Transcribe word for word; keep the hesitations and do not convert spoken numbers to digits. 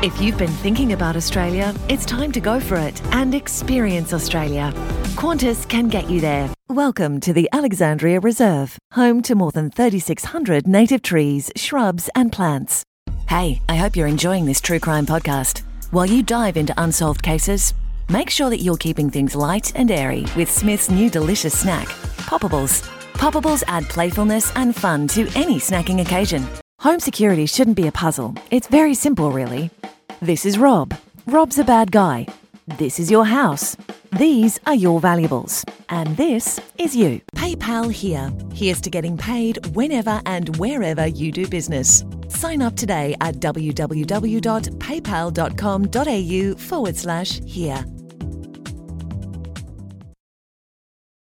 If you've been thinking about Australia, it's time to go for it and experience Australia. Qantas can get you there. Welcome to the Alexandria Reserve, home to more than thirty-six hundred native trees, shrubs and plants. Hey, I hope you're enjoying this true crime podcast. While you dive into unsolved cases, make sure that you're keeping things light and airy with Smith's new delicious snack, Poppables. Poppables add playfulness and fun to any snacking occasion. Home security shouldn't be a puzzle. It's very simple, really. This is Rob. Rob's a bad guy. This is your house. These are your valuables. And this is you. PayPal here. Here's to getting paid whenever and wherever you do business. Sign up today at www.paypal.com.au forward slash here.